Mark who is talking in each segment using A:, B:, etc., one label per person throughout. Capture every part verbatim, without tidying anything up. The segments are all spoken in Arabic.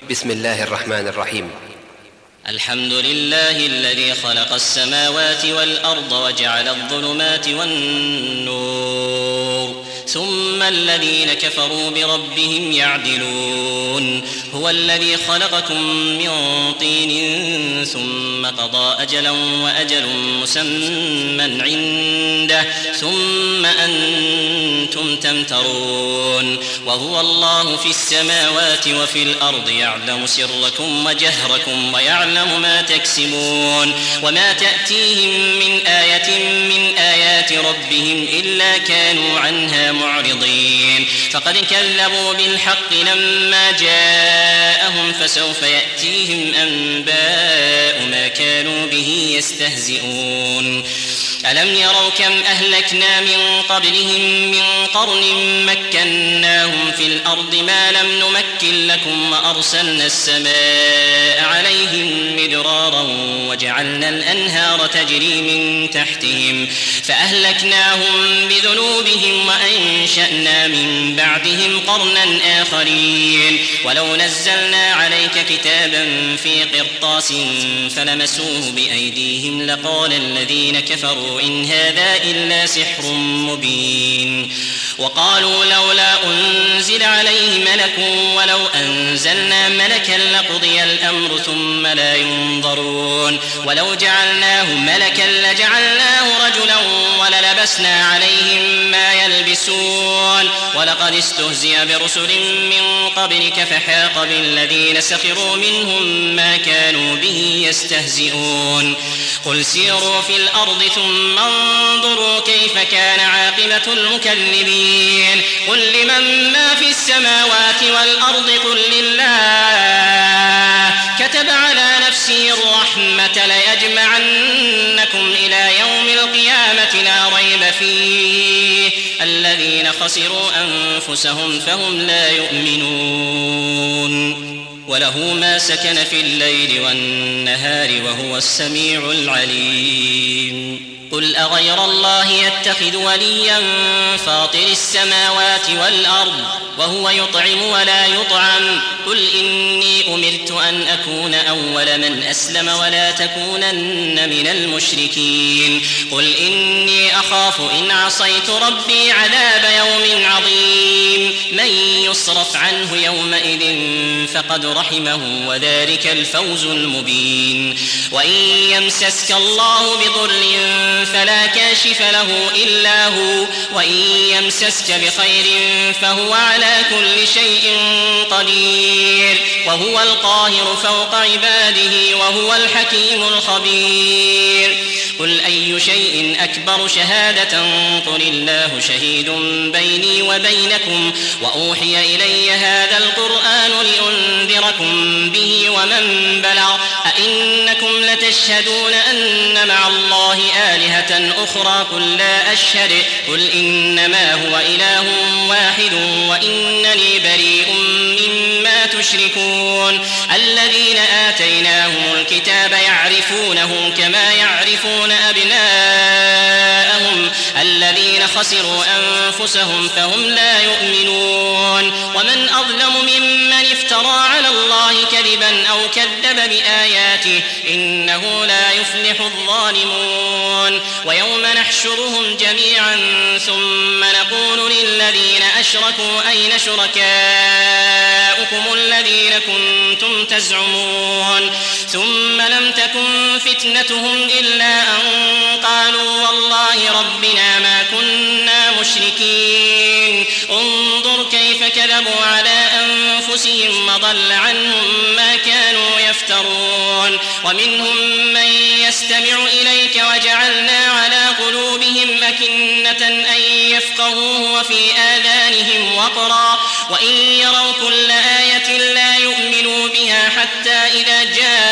A: بسم الله الرحمن الرحيم.
B: الحمد لله الذي خلق السماوات والأرض وجعل الظلمات والنور ثم الذين كفروا بربهم يعدلون. هو الذي خلقكم من طين ثم قضى أجلا وأجل مسمى عنده ثم أنتم تمترون. وهو الله في السماوات وفي الأرض يعلم سركم وجهركم ويعلم ما تكسبون. وما تأتيهم من آية من آيات ربهم إلا كانوا عنها معرضين. فقد كذبوا بالحق لما جاءهم فسوف يأتيهم أنباء ما كانوا به يستهزئون. ألم يروا كم أهلكنا من قبلهم من قرن مكناهم في الأرض ما لم نمكن لكم وأرسلنا السماء عليهم مدرارا وجعلنا الأنهار تجري من تحتهم فأهلكناهم بذنوبهم وأنشأنا من بعدهم قرنا آخرين. ولو نزلنا عليك كتابا في قرطاس فلمسوه بأيديهم لقال الذين كفروا إن هذا إلا سحر مبين. وقالوا لولا أنزل عليه ملك ولو أنزلنا ملكا لقضي الأمر ثم لا ينظرون. ولو جعلناه ملكا لجعلناه رجلا وللبسنا عليهم ما يلبسون. ولقد استهزئ برسل من قبلك فحاق بالذين سخروا منهم ما كانوا به يستهزئون. قل سيروا في الأرض ثم انظروا كيف كان عاقبة المكذبين. قل لمن ما في السماوات والأرض قل لله كتب على نفسه الرحمة ليجمعنكم إلى يوم القيامة لا ريب فيه الذين خسروا أنفسهم فهم لا يؤمنون. وله ما سكن في الليل والنهار وهو السميع العليم. قل أغير الله يتخذ وليا فاطر السماوات والأرض وهو يطعم ولا يطعم. قل إني أمرت أن أكون أول من أسلم ولا تكونن من المشركين. قل إني أخاف إن عصيت ربي عذاب يوم عظيم. من يصرف عنه يومئذ فقد رحمه وذلك الفوز المبين. وإن يمسسك الله بضر فلا كاشف له إلا هو وإن يمسسك بخير فهو على كل شيء قدير. وهو القاهر فوق عباده وهو الحكيم الخبير. قل أي شيء أكبر شهادة قل الله شهيد بيني وبينكم وأوحي إلي هذا القرآن لأنذركم به ومن بلغ. أئنكم لتشهدون أن مع الله آلهة أخرى قل لا أشهد. قل إنما هو إله واحد وإنني بريء مما تشركون. الذين آتيناهم الكتاب يعرفونه كما يعرفون أبناءهم الذين خسروا أنفسهم فهم لا يؤمنون. ومن أظلم ممن افترى على الله كذبا أو كذب بآياته إنه لا يفلح الظالمون. ويوم نحشرهم جميعا ثم نقول للذين أشركوا أين شركاؤكم الذين كنتم تزعمون ثم لم تكن فتنتهم إلا أن قالوا والله ربنا ما كنا مشركين. انظر كيف كذبوا على أنفسهم وضل عنهم ما كانوا يفترون. ومنهم من يستمع إليك وجعلنا على قلوبهم أكنة أن يفقهوه وفي آذانهم وقرا وإن يروا كل آية لا يؤمنوا بها حتى إذا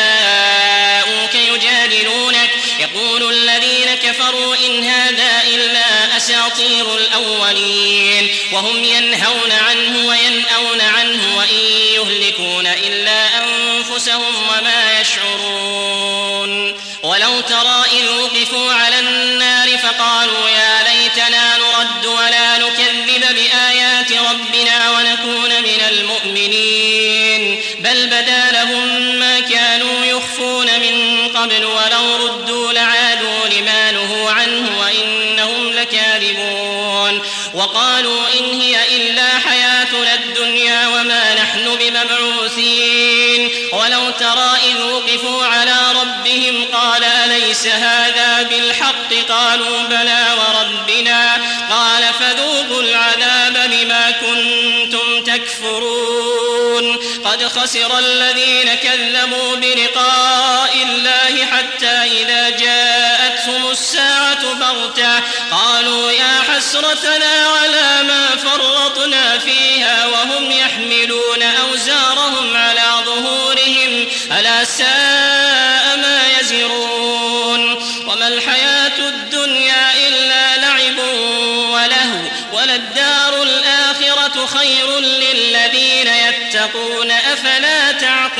B: جاءوك يجادلونك يقول الذين كفروا إن هذا إلا أساطير الأولين. وهم ينهون عنه وينأون عنه وإن يهلكون إلا أنفسهم وما يشعرون. ولو ترى إذ وقفوا على النار فقالوا يا ليتنا نرد ولا نكذب بآيات ربنا ونكون من المؤمنين بل بدا لهم ما كانوا يخفون من قبل ولو ردوا لعادوا لما نهوا عنه وإنهم لكاذبون وقالوا إن هي إلا حياتنا الدنيا وما نحن بمبعوثين ولو ترى إذ وقفوا على ربهم قال أليس هذا بالحق قالوا بلى وربنا قال فذوقوا العذاب بما كنتم تكفرون قد خسر الذين كذبوا بلقاء الله حتى إذا جاءتهم الساعة بغتة قالوا يا حسرتنا على ما فرطنا فيها وهم يحملون أوزارهم على ظهورهم ألا ساء ما يزرون وما الحياة الدنيا إلا لعب ولهو وللدار الآخرة خير للذين يتقون أفلا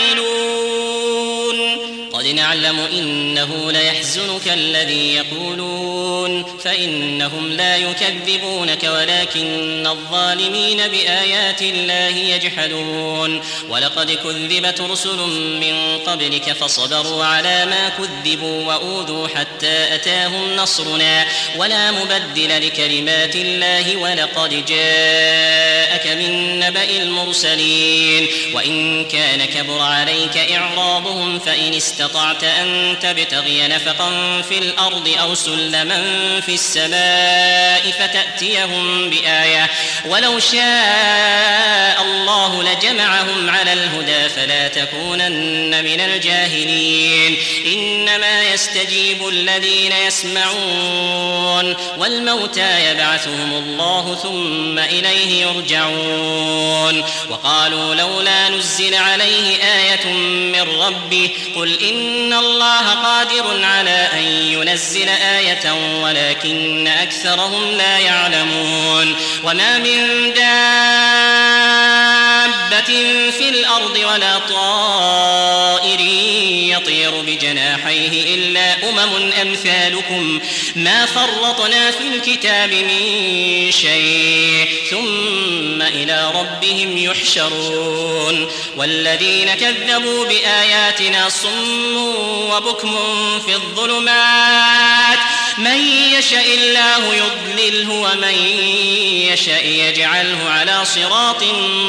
B: تعقلون قد نعلم إنه ليحزنك الذي يقولون فإنهم لا يكذبونك ولكن الظالمين بآيات الله يجحدون ولقد كذبت رسل من قبلك فصبروا على ما كذبوا وأوذوا حتى أتاهم نصرنا ولا مبدل لكلمات الله ولقد جاءك من نبأ المرسلين وإن كان كبر عليك إعراضهم فإن استطعت أن تبتغي نفقا في الأرض أو سلما في السماء فتأتيهم بآية ولو شاء الله لجمعهم على الهدى فلا تكونن من الجاهلين إنما يستجيب الذين يسمعون والموتى يبعثهم الله ثم إليه يرجعون وقالوا لولا نزل عليه آية من ربه قل إن الله قادر على أن ينزل آية ولكن أكثرهم لا يعلمون وما من دابة في الأرض ولا طائر يطير بجناحيه إلا أمم أمثالكم ما فرطنا في الكتاب من شيء ثم إلى ربهم يحشرون والذين كذبوا بآياتنا صم وبكم في الظلمات من يشاء الله يضلله ومن يشاء يجعله على صراط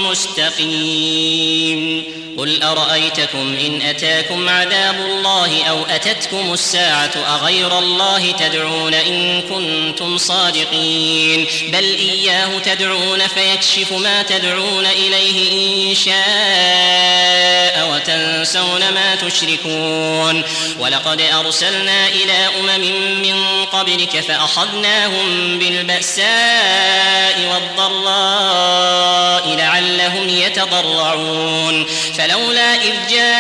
B: مستقيم قل أرأيتكم إن أتاكم عذاب الله أو أتتكم الساعة أغير الله تدعون إن كنتم صادقين بل إياه تدعون فيكشف ما تدعون إليه إن شاء وتنسون ما تشركون ولقد أرسلنا إلى أمم من قبلك فأخذناهم بالبأساء والضراء لعلهم يتضرعون فلولا إذ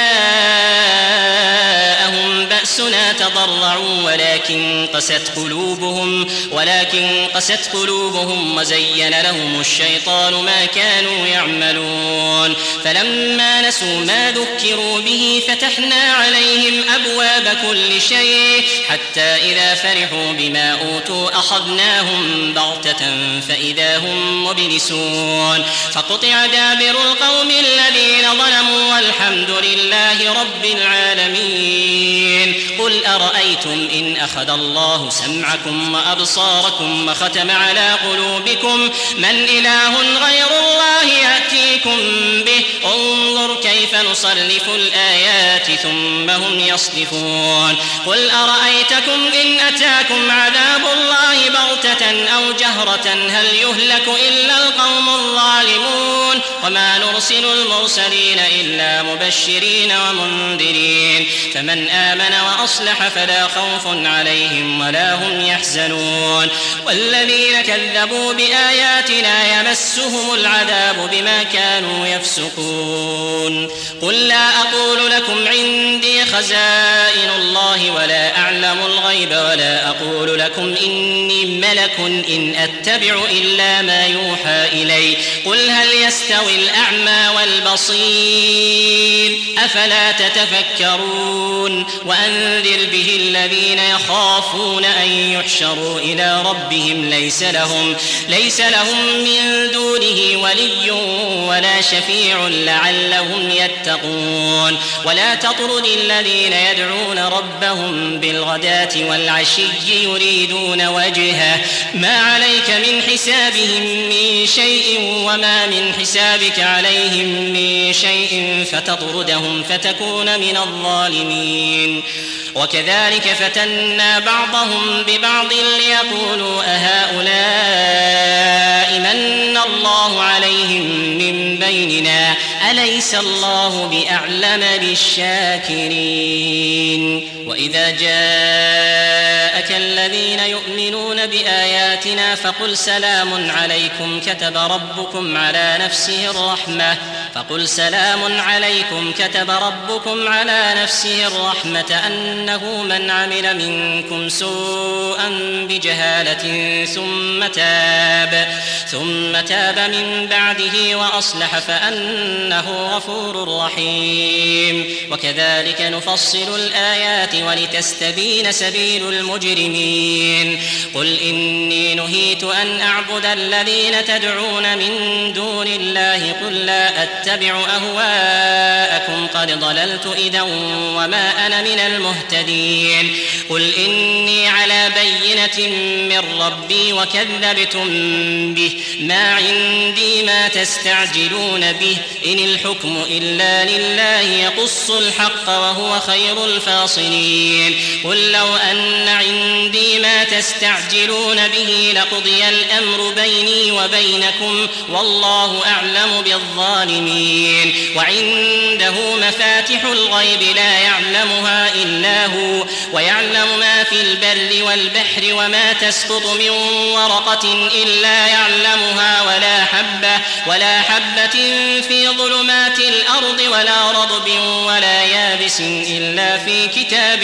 B: جاءهم بأسنا تضرعوا ولكن قست قلوبهم ولكن قست قلوبهم وزين لهم الشيطان ما كانوا يعملون فلما نسوا ما ذكروا به فتحنا عليهم أبواب كل شيء حتى إذا فرحوا بما أوتوا أخذناهم بغتة فإذا هم مبلسون فقطع دابر القوم الذين ظلموا والحمد لله رب العالمين قل أرأيتم إن أخذ الله سمعكم وأبصاركم وختم على قلوبكم من إله غير الله يأتيكم به انظر كيف نصرف الآيات ثم هم يصدفون قل أرأيتكم إن أتاكم عذاب الله بغتة أو جهرة هل يهلك إلا القوم الظالمون وما نرسل المرسلين إلا مبشرين ومنذرين فمن آمن وأصلح فلا خوف عليهم ولا هم يحزنون والذين كذبوا بآياتنا يمسهم العذاب بما كانوا يفسقون قل لا أقول لكم عندي خزائن الله ولا أعلم الغيب ولا أقول لكم إني ملك إن أتبع إلا ما يوحى إلي قل هل يستوي الأعمى والبصير أفلا تتفكرون وأنذر به الذين يخافون أن يحشروا إلى ربهم ليس لهم ليس لهم من دونه ولي ولا شفيع لعلهم يتقون يتقون ولا تطرد الذين يدعون ربهم بالغداة والعشي يريدون وجهه ما عليك من حسابهم من شيء وما من حسابك عليهم من شيء فتطردهم فتكون من الظالمين. وكذلك فتنا بعضهم ببعض ليقولوا أهؤلاء من الله عليهم من بيننا أليس الله بأعلم بالشاكرين. وإذا جاءك الذين يؤمنون بآياتنا فقل سلام عليكم كتب ربكم على نفسه الرحمة فقل سلام عليكم كتب ربكم على نفسه الرحمة أنه من عمل منكم سوءا بجهالة ثم تاب ثم تاب من بعده وأصلح فأنه غفور رحيم. وكذلك نفصل الآيات ولتستبين سبيل المجرمين. قل إني نهيت أن أعبد الذين تدعون من دون الله قل لا أتبع أهواءكم قد ضللت إذا وما أنا من المهتدين. قل إني على بينة من ربي وكذبتم به ما عندي ما تستعجلون به إن الحكم إلا لله يقص الحق وهو خير الفاصلين. قل لو أن عندي ما تستعجلون به لقضي الأمر بيني وبينكم والله أعلم بالظالمين. وعنده مفاتح الغيب لا يعلمها إلا هو ويعلم ما في البر والبحر وما تسقط من ورقة إلا يعلمها ولا حبة ولا حبة في ظلمات الأرض ولا رطب ولا يابس إلا في كتاب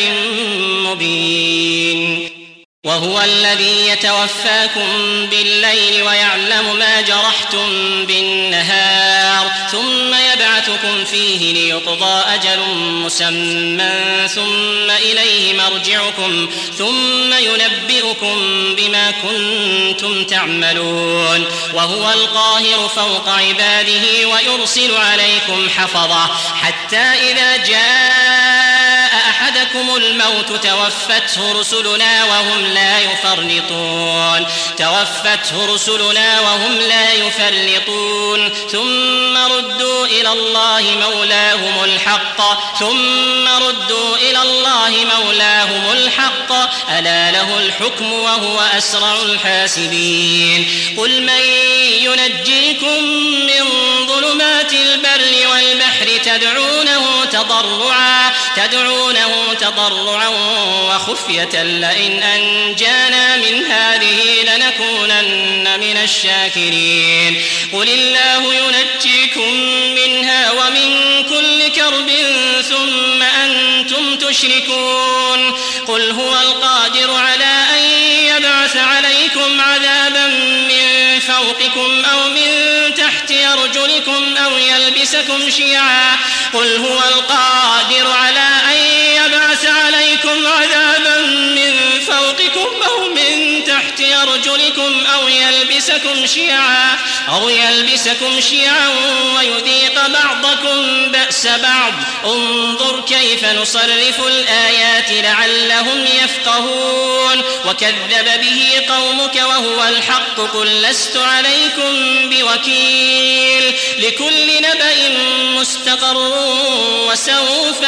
B: مبين. وهو الذي يتوفاكم بالليل ويعلم ما جرحتم بالنهار ثم يبعثكم فيه ليقضى أجل مسمى ثم إليه مرجعكم ثم ينبئكم بما كنتم تعملون. وهو القاهر فوق عباده ويرسل عليكم حفظة حتى إذا جاء أحدكم الموت توفته رسلنا وهم لا يفرطون توفته رسلنا وهم لا يفرطون ثم ردوا إلى الله مولاهم الحق ثم ردوا إلى الله مولاهم الحق ألا له الحكم وهو أسرع الحاسبين. قل من ينجيكم من ظلمات البر والبحر تدعونه تضرعا تدعونه تضرعا وخفية لئن أنجانا من هذه لنكونن من الشاكرين. قل الله ينجيكم منها ومن كل كرب ثم أنتم تشركون. قل هو القادر على أن يبعث عليكم عذابا من فوقكم أو من تحت أرجلكم أو يلبسكم شيعا قل هو القادر على أن يبعث عليكم عذابا من فوقكم أو من تحت أرجلكم أو يلبسكم شيعا أو يلبسكم شيعا ويذيق بعضكم بأس بعض انظر كيف نصرف الآيات لعلهم يفقهون. وكذب به قومك وهو الحق قل لست عليكم بوكيل لكل نبأ مستقر وسوف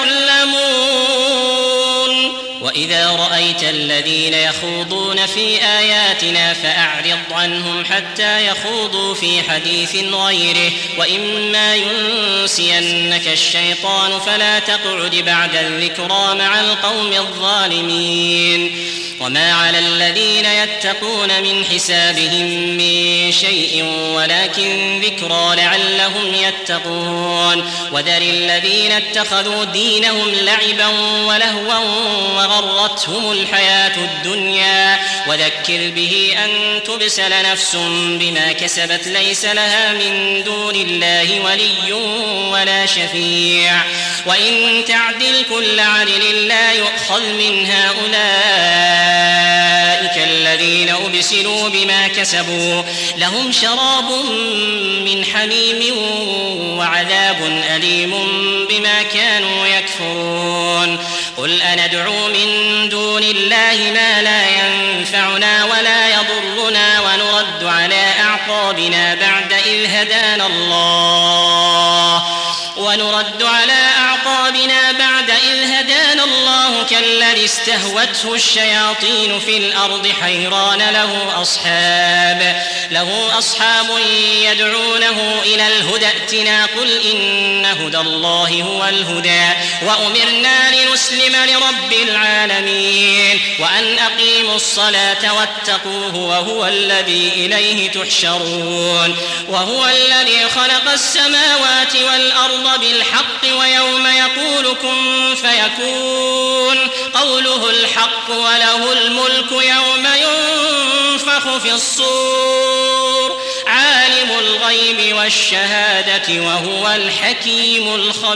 B: تعلمون. وإذا رأيت الذين يخوضون في آياتنا فأعرض عنهم حتى يخوضوا في حديث غيره وإما ينسينك الشيطان فلا تقعد بعد الذكرى مع القوم الظالمين. وما على الذين يتقون من حسابهم من شيء ولكن ذكرى لعلهم يتقون. وذر الذين اتخذوا دينهم لعبا ولهوا وغرتهم الحياة الدنيا وذكر به أن تبسل نفس بما كسبت ليس لها من دون الله ولي ولا شفيع وإن تعدل كل عدل لا يؤخذ من هؤلاء الذين أبسلوا بما كسبوا لهم شراب من حميم وعذاب أليم بما كانوا يكفرون قل أندعو من دون الله ما لا ينفعنا ولا يضرنا ونرد على أعقابنا بعد إذ هدانا الله ونرد على أعقابنا بعد إذ هدانا الله كالذي استهوته الشياطين في الأرض حيران له أصحاب له أصحاب يدعونه إلى الهدى ائتنا قل إن هدى الله هو الهدى وأمرنا لنسلم لرب العالمين وأن أقيموا الصلاة واتقوه وهو الذي إليه تحشرون وهو الذي خلق السماوات والأرض بالحق ويوم يقول كن فيكون قوله الحق وله الملك يوم ينفخ في الصور عالم الغيب والشهادة وهو الحكيم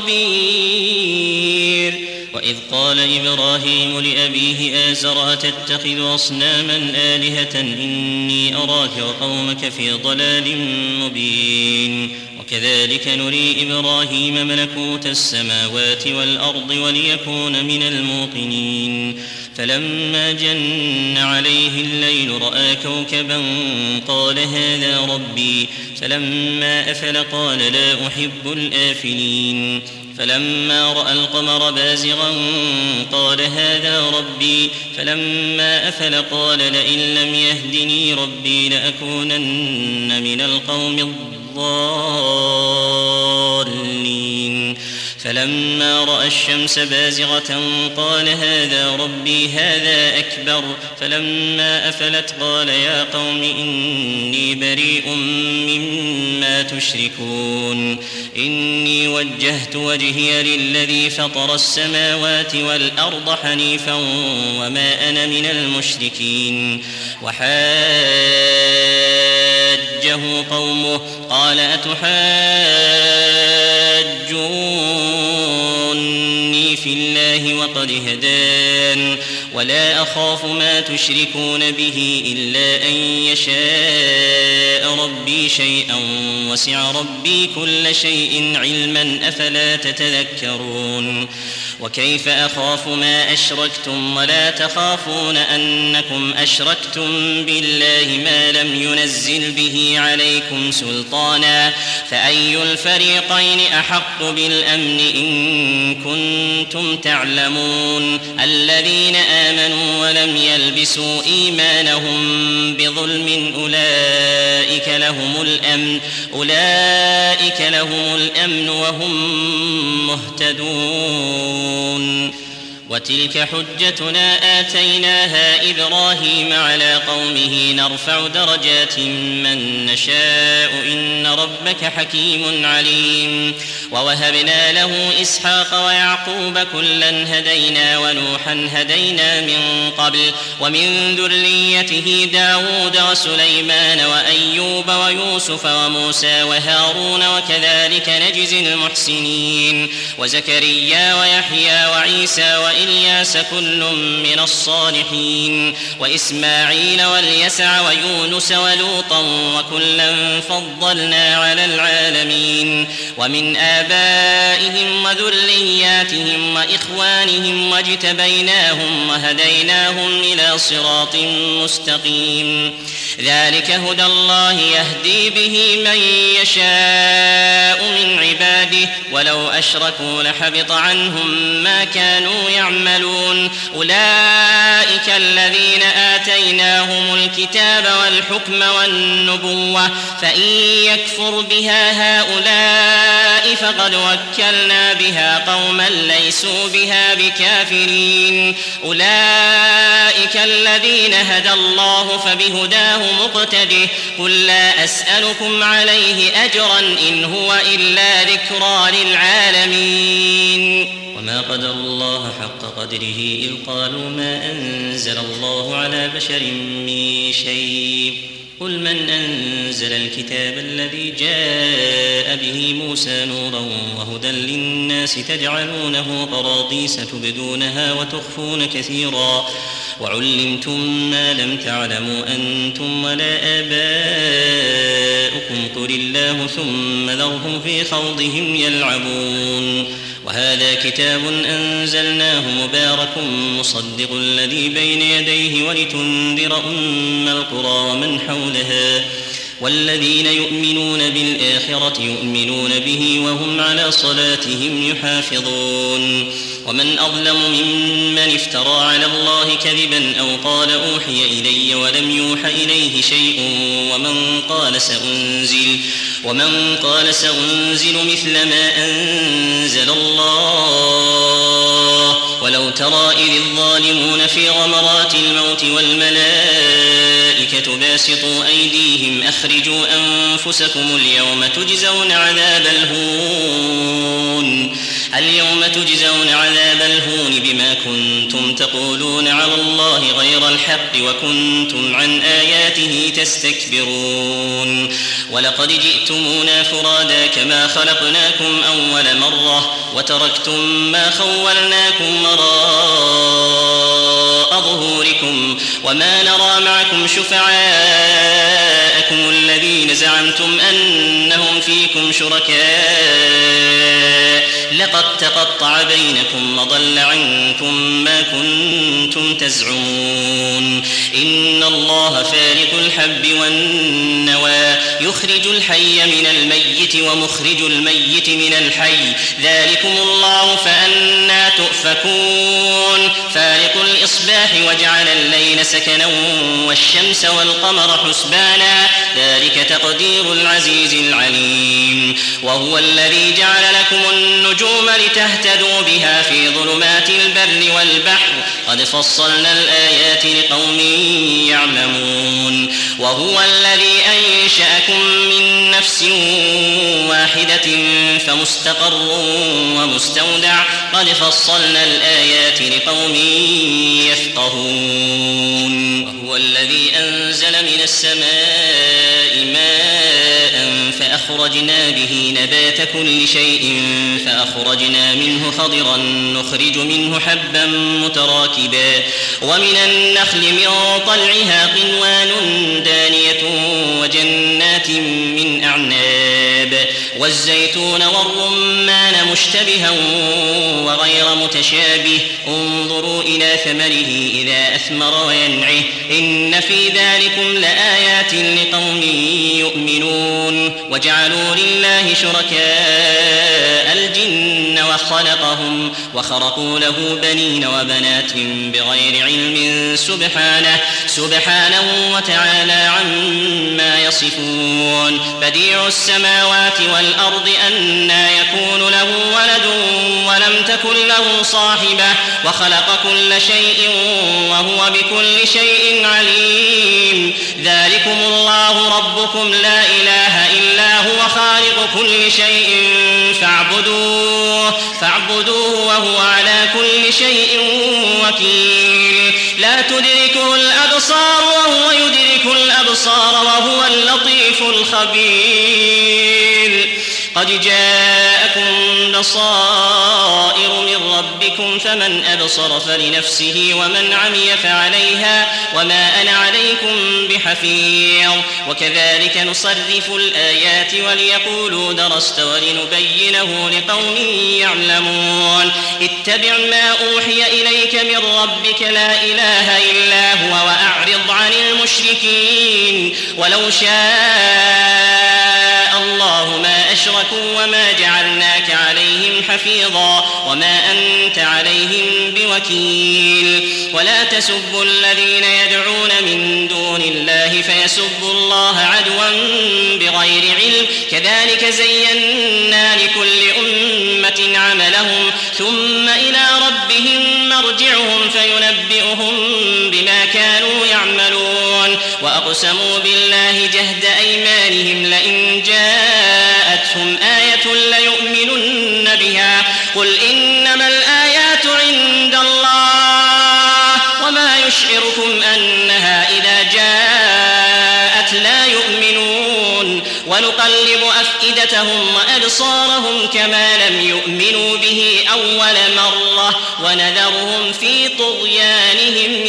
B: الخبير وإذ قال إبراهيم لأبيه آزر أتتخذ أصناما آلهة إني أراك وقومك في ضلال مبين وكذلك نري إبراهيم ملكوت السماوات والأرض وليكون من الموقنين فلما جن عليه الليل رأى كوكبا قال هذا ربي فلما أفل قال لا أحب الآفلين فلما رأى القمر بازغا قال هذا ربي فلما أفل قال لئن لم يهدني ربي لأكونن من القوم الضالين فلما رأى الشمس بازغة قال هذا ربي هذا أكبر فلما أفلت قال يا قوم إني بريء مما تشركون إني وجهت وجهي للذي فطر السماوات والأرض حنيفا وما أنا من المشركين وحاجه قومه قال أتحاجوني في الله وقد هدان ولا أخاف ما تشركون به إلا أن يشاء ربي شيئا وسع ربي كل شيء علما أفلا تتذكرون وكيف أخاف ما أشركتم ولا تخافون أنكم أشركتم بالله ما لم ينزل به عليكم سلطانا فأي الفريقين أحق بالأمن إن كنتم تعلمون الذين آمنوا ولم يلبسوا إيمانهم بظلم أولئك لهم الأمن أولئك لهم الأمن وهم مهتدون وتلك حجتنا آتيناها إبراهيم على قومه نرفع درجات من نشاء إن ربك حكيم عليم ووهبنا له إسحاق ويعقوب كلا هدينا ونوحا هدينا من قبل ومن ذريته داود وسليمان وأيوب ويوسف وموسى وهارون وكذلك نجزي المحسنين وزكريا ويحيى وعيسى وإلياس كل من الصالحين وإسماعيل واليسع ويونس ولوطا وكلا فضلنا على العالمين ومن آبائهم وذرياتهم وإخوانهم واجتبيناهم وهديناهم إلى صراط مستقيم ذلك هدى الله يهدي به من يشاء من عباده ولو أشركوا لحبط عنهم ما كانوا يعملون أولئك الذين آتيناهم الكتاب والحكم والنبوة فإن يكفر بها هؤلاء فقد وكلنا بها قوما ليسوا بها بكافرين أولئك الذين هدى الله فبهداه مقتده قل لا أسألكم عليه أجرا إن هو إلا ذكرى للعالمين وما قدر الله حق قدره إذ قالوا ما أنزل الله على بشر من شيء قل من أنزل الكتاب الذي جاء به موسى نورا وهدى للناس تجعلونه قراطيس تبدونها وتخفون كثيرا وعلمتم ما لم تعلموا أنتم ولا آباؤكم قل الله ثم ذرهم في خوضهم يلعبون وهذا كتاب أنزلناه مبارك مصدق الذي بين يديه ولتنذر أم القرى ومن حولها والذين يؤمنون بالآخرة يؤمنون به وهم على صلاتهم يحافظون ومن أظلم ممن افترى على الله كذبا أو قال أوحي إلي ولم يوح إليه شيء ومن قال سأنزل ومن قال سأنزل مثل ما أنزل الله ولو ترى إذ الظالمون في غمرات الموت والملائكة باسطوا أيديهم أخرجوا أنفسكم اليوم تجزون عذاب الهون اليوم تجزون عذاب الهون بما كنتم تقولون على الله غير الحق وكنتم عن آياته تستكبرون ولقد جئتمونا فرادا كما خلقناكم أول مرة وتركتم ما خولناكم وراء ظهوركم وما نرى معكم شفعاءكم الذين زعمتم أنهم فيكم شركاء لقد تقطع بينكم وضل عنكم ما كنتم تزعمون إن الله فارق الحب والنوى يخرج الحي من الميت ومخرج الميت من الحي ذلكم الله فأنى تؤفكون فارق الإصباح وجعل الليل سكنا والشمس والقمر حسبانا ذلك تقدير العزيز العليم وهو الذي جعل لكم النجوم لتهتدوا بها في ظلمات البر والبحر قد فصلنا الآيات لقوم يعلمون وهو الذي أنشأكم من نفس واحدة فمستقر ومستودع قد فصلنا الآيات لقوم يفقهون وهو الذي أنزل من السماء ماء فأخرجنا به نبات كل شيء فأخرجنا منه خضرا نخرج منه حبا متراكبا ومن النخل من طلعها قنوان دانية وجنات من أعناب والزيتون والرمان مشتبها وغير متشابه انظروا إلى ثمره إذا أثمر وينعه إن في ذلكم لآيات لقوم يؤمنون وجعلوا لله شركاء الجن وخلقهم وخرقوا له بنين وبنات بغير علم سبحانه سبحانه وتعالى عما يصفون بديع السماوات والأرض أنى يكون له ولد ولم تكن له صاحبة وخلق كل شيء وهو بكل شيء عليم ذلكم الله ربكم لا إله إلا هو خالق كل شيء فاعبدوه فاعبدوه وهو على كل شيء وكيل لا تدركه الأبصار وهو يدرك الأبصار وهو اللطيف الخبير قد جاءكم بصائر من ربكم فمن أبصر فلنفسه ومن عمي فعليها وما أنا عليكم بحفيظ وكذلك نصرف الآيات وليقولوا درست ولنبينه لقوم يعلمون اتبع ما أوحي إليك من ربك لا إله إلا هو وأعرض عن المشركين ولو شاء الله ما أشركوا وما جعلناك عليهم حفيظا وما أنت عليهم بوكيل ولا تسبوا الذين يدعون من دون الله فيسبوا الله عدوا بغير علم كذلك زينا لكل أمة عملهم ثم إلى ربهم مرجعهم فينبئهم بما كانوا يعملون وأقسموا بالله جهد أيمانهم لئن جاءتهم آية ليؤمنن بها قل إنما الآيات عند الله وما يشعركم أنها إذا جاءت لا أفئدتهم وأبصارهم كما لم يؤمنوا به أول مرة ونذرهم في طغيانهم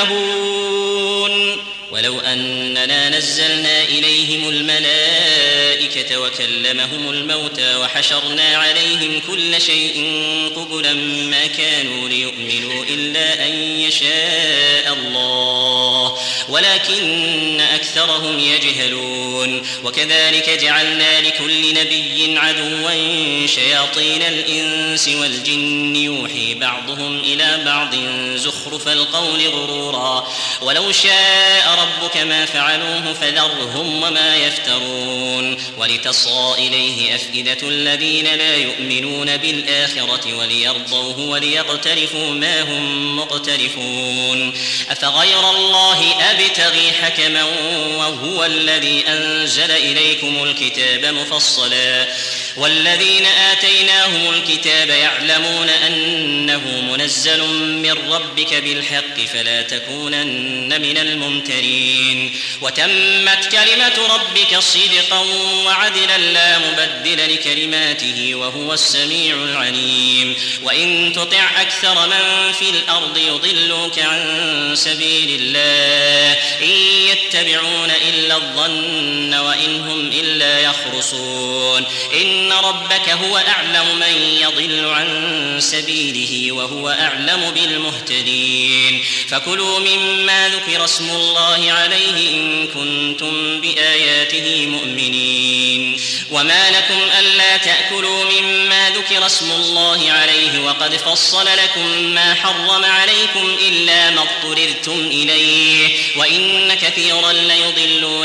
B: يعمهون ولو أننا نزلنا إليهم الملائكة وكلمهم الموتى وحشرنا عليهم كل شيء قبلا ما كانوا ليؤمنوا إلا أن يشاء الله ولكن أكثرهم يجهلون وكذلك جعلنا لكل نبي عدوا شياطين الإنس والجن يوحي بعضهم إلى بعض زخرف القول غرورا ولو شاء ربك ما فعلوه فذرهم وما يفترون ولتصغى إليه أفئدة الذين لا يؤمنون بالآخرة وليرضوه وليقترفوا ما هم مقترفون أفغير الله أبتغي حكما وهو الذي أنزل إليكم الكتاب مفصلا والذين آتيناهم الكتاب يعلمون أنه منزل من ربك بالحق فلا تكونن من الممترين وتمت كلمة ربك صدقا وعدلا لا مبدل لكلماته وهو السميع العليم وإن تطع أكثر من في الأرض يضلوك عن سبيل الله إن يتبعون إلا الظن وإن هم إلا يخرصون إن ربك هو أعلم من يضل عن سبيله وهو أعلم بالمهتدين فكلوا مما ذكر اسم الله عليه إن كنتم بآياته مؤمنين وما لكم ألا تأكلوا مما ذكر اسم الله عليه وقد فصل لكم ما حرم عليكم إلا ما اضطررتم إليه وإن كثيرا ليضلون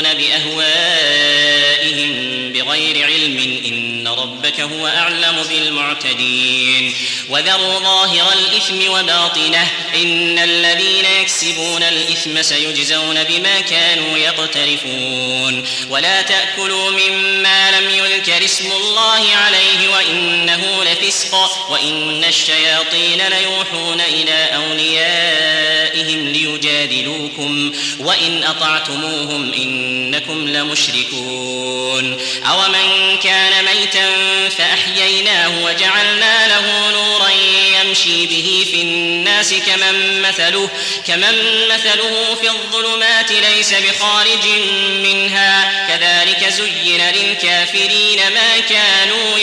B: بأهوائهم بغير علم إن ربك هو أعلم بالمعتدين وذروا ظاهر الإثم وباطنه إن الذين يكسبون الإثم سيجزون بما كانوا يقترفون ولا تأكلوا مما لم يذكر اسم الله عليه وإنه لفسق وإن الشياطين ليوحون إلى أوليائهم ليجادلوكم وإن أطعتموهم إنكم لمشركون أومن كان ميتا فأحييناه وجعلنا له نورا يمشي به في الناس كمن مثله, كمن مثله في الظلمات ليس بخارج منها كذلك زين للكافرين ما كانوا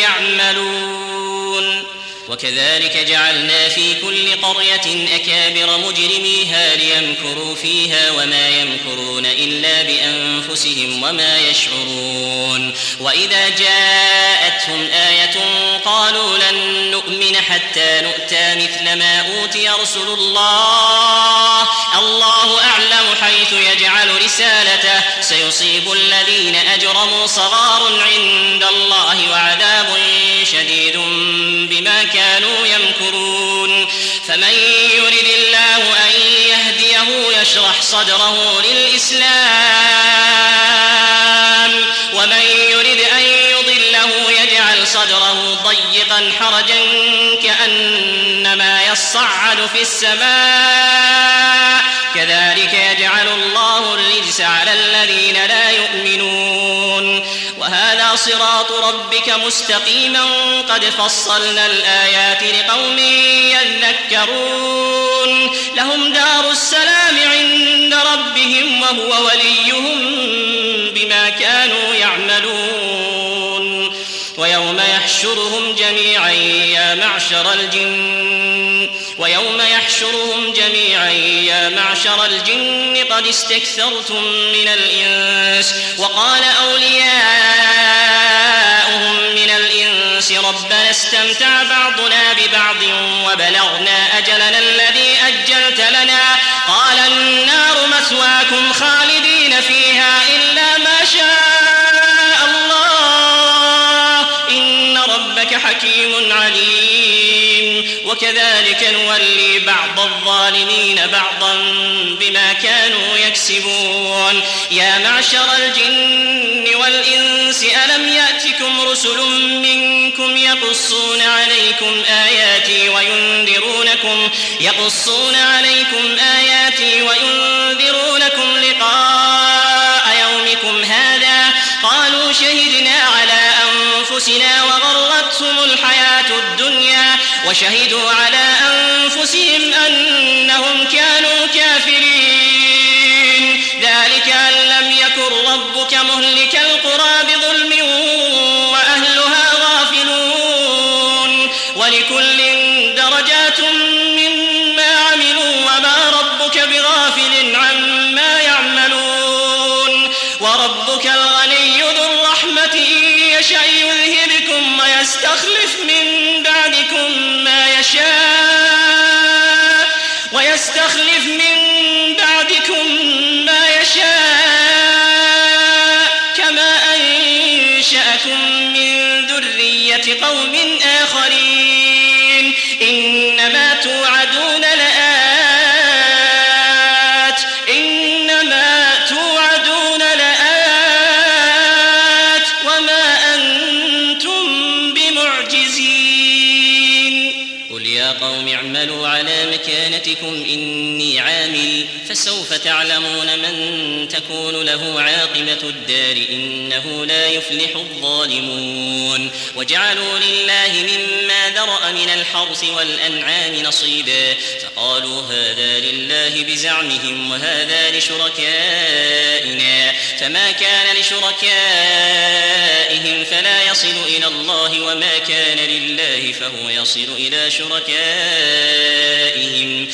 B: يعملون وكذلك جعلنا في كل قرية أكابر مجرميها ليمكروا فيها وما يمكرون إلا بأنفسهم وما يشعرون وإذا جاءتهم آية قالوا لن نؤمن حتى نؤتى مثل ما أوتي رسل الله الله أعلم حيث يجعل رسالته سيصيب الذين أجرموا صغار عند الله وعذاب شديد بما كانوا يمكرون فمن يرد الله أن يهديه يشرح صدره للإسلام ومن يرد أن يضله يجعل صدره ضيقا حرجا كأنما يصعد في السماء كذلك يجعل الله الرجس على الذين لا يؤمنون وهذا صراط ربك مستقيما قد فصلنا الآيات لقوم يذكرون لهم دار السلام عند ربهم وهو وليهم بما كانوا يعملون ويوم يحشرهم جميعا يا معشر الجن ويوم يحشرهم جميعا يا معشر الجن قد استكثرتم من الإنس وقال أولياؤهم من الإنس ربنا استمتع بعضنا ببعض وبلغنا أجلنا الذي أجلت لنا قال النار مثواكم خالدين فيها إلا ما شاء الله إن ربك حكيم عليم وكذلك نولي بعض الظالمين بعضا بما كانوا يكسبون يا معشر الجن والإنس ألم يأتكم رسل منكم يقصون عليكم آياتي وينذرونكم يقصون عليكم آياتي وينذرونكم لقاء يومكم هذا قالوا شهدنا على أنفسنا وشهدوا على أنفسهم أنهم كانوا كافرين. ذلك أن لم يكن ربك مهلك القرى بظلم وأهلها غافلون. ولكل درجات مما عملوا وما ربك بغافل عما يعملون. وربك الغني ذو الرحمة إن يشأ يذهبكم ويستخلف من بعدكم ما يشاء ويستخلف من بعدكم ما يشاء كما أنشأكم من ذرية قوم آخرين. إنما توعدون لآت إنما توعدون لآت وما أنتم بمعجزين. قل يا قوم اعملوا على مكانتكم إني عامل فسوف تعلمون من تكون له عاقبة الدار إنه لا يفلح الظالمون. وجعلوا لله مما ذرأ من الحرث والأنعام نصيبا فقالوا هذا لله بزعمهم وهذا لشركائنا فما كان لشركائهم فلا يصل إلى الله وما كان لله فهو يصل إلى شركائهم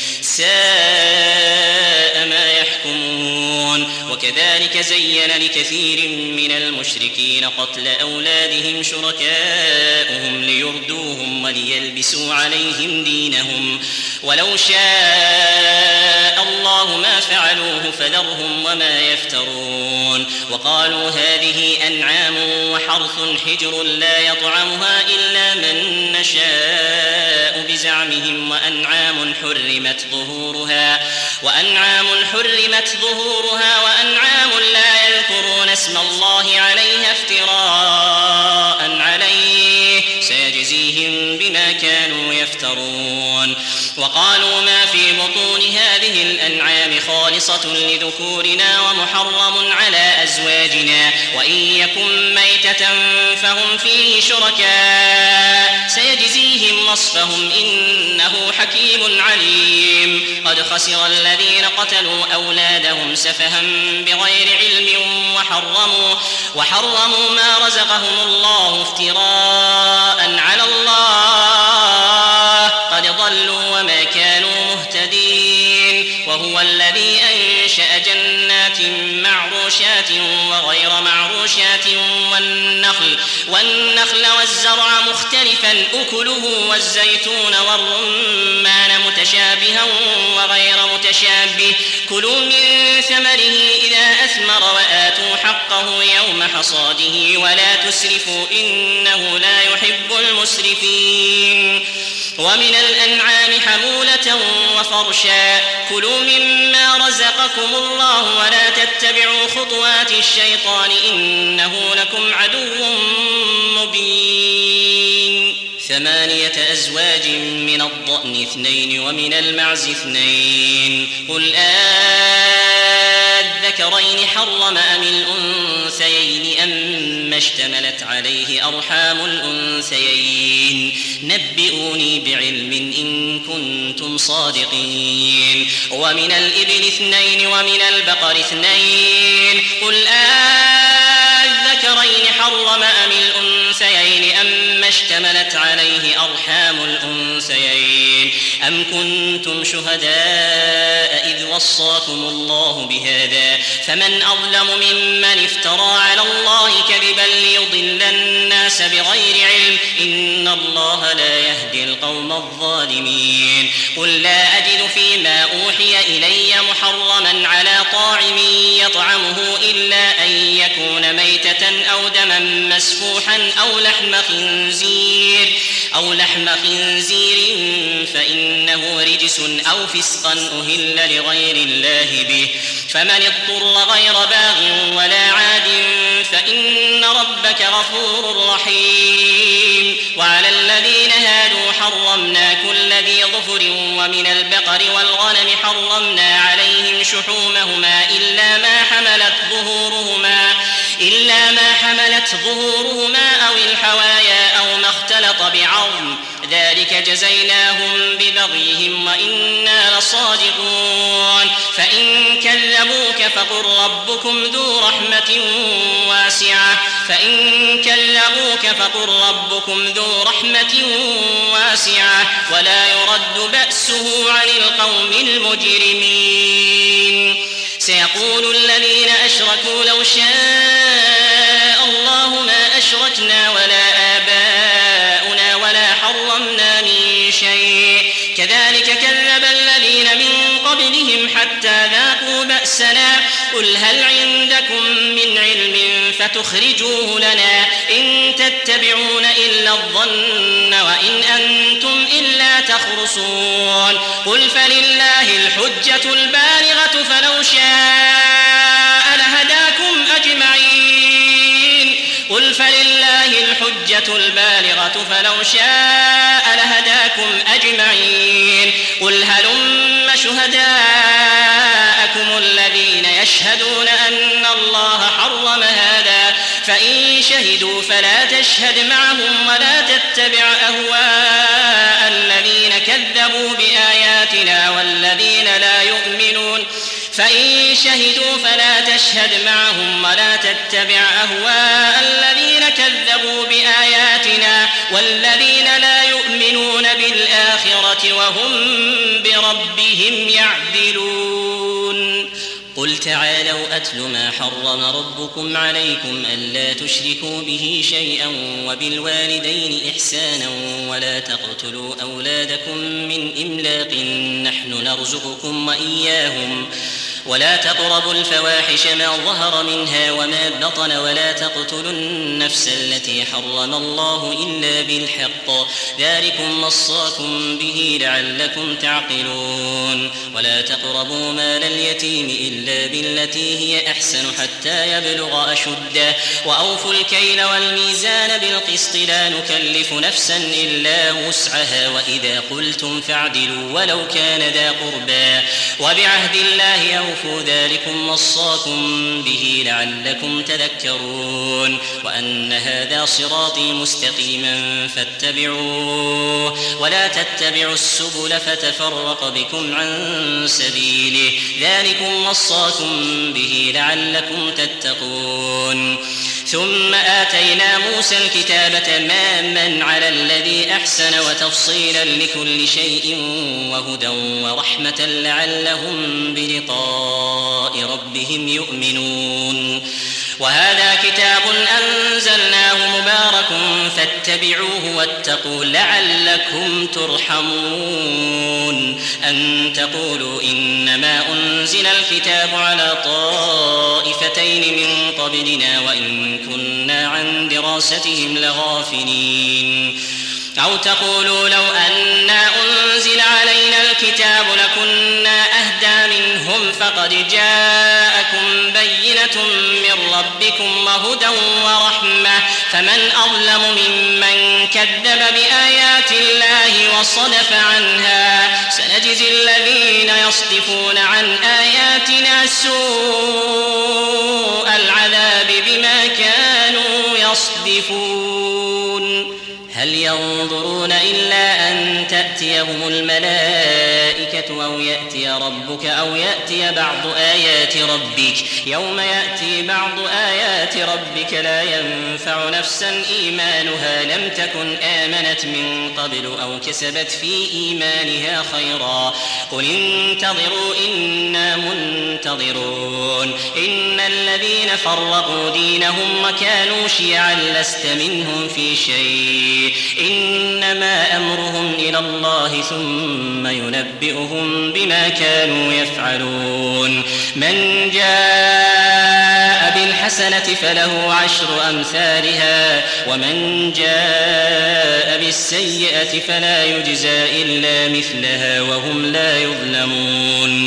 B: ساء ما يحكمون. وكذلك زين لكثير من المشركين قتل أولادهم شركاؤهم ليردوهم وليلبسوا عليهم دينهم ولو شاء الله ما فعلوه فذرهم وما يفترون. وقالوا هذه أنعام وحرث حجر لا يطعمها إلا من نشاء بزعمهم وأنعام حرمت ظهورها وأنعام حرمت ظهورها وأنعام لا يذكرون اسم الله عليها افتراء عليه سيجزيهم بما كانوا يفترون. وقالوا ما في بطون هذه الأنعام خالصة لذكورنا ومحرم على أزواجنا وإن يكن ميتة فهم فيه شركاء سيجزيهم وصفهم إنه حكيم عليم. قد خسر الذين قتلوا أولادهم سفها بغير علم وحرموا, وحرموا ما رزقهم الله افتراء على الله قد ضلوا وما كانوا مهتدين. وهو الذي أنشأ جنات معروشات وغير معروشات والنخل, والنخل والزرع مختلفا أكله والزيتون والرمان متشابها وغير متشابه كلوا من ثمره إذا أثمر وآتوا حقه يوم حصاده ولا تسرفوا إنه لا يحب المسرفين. ومن الأنعام حمولة وفرشا كلوا مما رزقكم الله ولا تتبعوا خطوات الشيطان إنه لكم عدو مبين. ثمانية أزواج من الضأن اثنين ومن المعز اثنين قل آذكرين حرم أم الأنثيين أم اشتملت عليه أرحام الأنثيين نبئوني بعلم إن كنتم صادقين. ومن الإبل اثنين ومن البقر اثنين قل آذكرين حرم أم الأنثيين أم اشتملت عليه أرحام الأنثيين أم كنتم شهداء إذ وصاكم الله بهذا فمن أظلم ممن افترى على الله كذبا ليضل الناس بغير علم إن الله لا يهدي القوم الظالمين. قل لا أجد فيما أوحي إلي محرما على طاعم يطعمه إلا أن يكون ميتة أو دما مسفوحا أو لحم خنزير أو لحم خنزير فإنه رجس أو فسقا أهل لغير الله به فمن اضطر غير باغ ولا عاد فإن ربك غفور رحيم. وعلى الذين هادوا حرمنا كل ذي ظفر ومن البقر والغنم حرمنا عليهم شحومهما إلا ما حملت ظهورهما إلا ما حملت ظهورهما أو الحوايا أو ما اختلط بعظم ذلك جزيناهم ببغيهم وإنا لصادقون فإن كذبوك فقل ربكم ذو رحمة واسعة فإن كذبوك فقل ربكم ذو رحمة واسعة ولا يرد بأسه عن القوم المجرمين سيقول الذين أشركوا لو شاء الله ما أشركنا ولا آباؤنا ولا حرمنا من شيء كذلك كذب الذين من قبلهم حتى ذاقوا بأسنا قل هل عندكم من علم فتخرجوه لنا إن تتبعون إلا الظن وإن أنتم إلا تخرصون قل فلله الحجة البالغة فلو شاء لهداكم أجمعين قل فلله الحجة البالغة فلو شاء لهداكم أجمعين قل هلم شهداءكم الذين يشهدون أن الله حرم هذا فإن شهدوا فلا تشهد معهم ولا تتبع أهواء الذين كذبوا بآياتنا والذين لا يؤمنون فإن شهدوا فلا تشهد معهم ولا تتبع أهواء الذين كذبوا بآياتنا والذين لا يؤمنون بالآخرة وهم بربهم يعدلون قل تعالوا أتل ما حرم ربكم عليكم ألا تشركوا به شيئا وبالوالدين إحسانا ولا تقتلوا أولادكم من إملاق نحن نرزقكم وإياهم ولا تقربوا الفواحش ما ظهر منها وما بطن ولا تقتلوا النفس التي حرم الله إلا بالحق ذلكم وصاكم به لعلكم تعقلون ولا تقربوا مال اليتيم إلا بالتي هي أحسن حتى يبلغ أشده وأوفوا الكيل والميزان بالقسط لا نكلف نفسا إلا وسعها وإذا قلتم فاعدلوا ولو كان ذا قربى وبعهد الله أوفوا ذلكم وصاكم به لعلكم تذكرون وأن هذا صراطي مستقيما فاتبعوه ولا تتبعوا السبل فتفرق بكم عن سبيله ذلكم وصاكم به لعلكم تتقون ثم آتينا موسى الكتاب تماما على الذي أحسن وتفصيلا لكل شيء وهدى ورحمة لعلهم بلقاء ربهم يؤمنون وهذا كتاب أنزلناه مبارك فاتبعوه واتقوا لعلكم ترحمون أن تقولوا إنما أنزل الكتاب على طائفتين من قبلنا وإن كنا عن دراستهم لغافلين أو تقولوا لو أنا أنزل علينا الكتاب لكنا أهدى منهم فقد جاءكم بينة من ربكم وهدى ورحمة فمن أظلم ممن كذب بآيات الله وصدف عنها سنجزي الذين يصدفون عن آياتنا سوء العذاب بما كانوا يصدفون هل ينظرون إلا أن تأتيهم الملائكة أو يأتي ربك أو يأتي بعض آيات ربك يوم يأتي بعض آيات ربك لا ينفع نفسا إيمانها لم تكن آمنت من قبل أو كسبت في إيمانها خيرا قل انتظروا إنا منتظرون إن الذين فرقوا دينهم وكانوا شيعا لست منهم في شيء إنما أمرهم إلى الله ثم ينبئهم بما كانوا يفعلون من جاء بالحسنة فله عشر أمثالها ومن جاء بالسيئة فلا يجزى إلا مثلها وهم لا يظلمون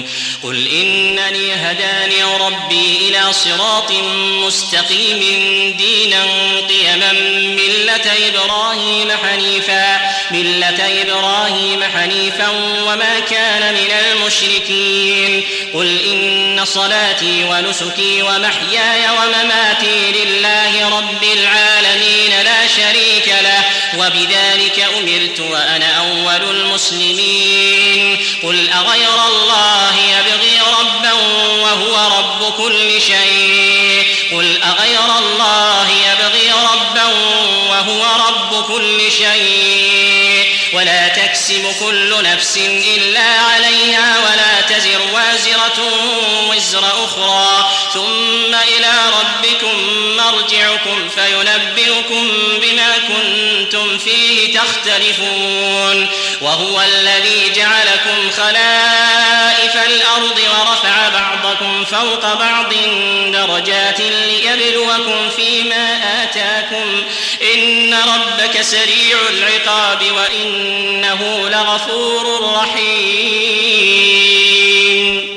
B: قل إنني هداني ربي إلى صراط مستقيم دينا قيما ملة إبراهيم حنيفا ملة إبراهيم حنيفا وما كان من المشركين قل إن صلاتي ونسكي ومحياي ومماتي لله رب العالمين لا شريك له وبذلك أمرت وأنا أول المسلمين قل أغير الله يبغي ربا وهو رب كل شيء قل أغير الله يبغي ربا وهو رب كل شيء ولا تكسب كل نفس إلا عليها ولا تزر وازرة وزر أخرى ثم إلى ربكم مرجعكم فينبئكم بما كنتم فيه تختلفون وهو الذي جعلكم خلائف الأرض ورفع بعضكم فوق بعض درجات ليبلوكم فيما آتاكم إن ربك سريع العقاب وإنه لغفور رحيم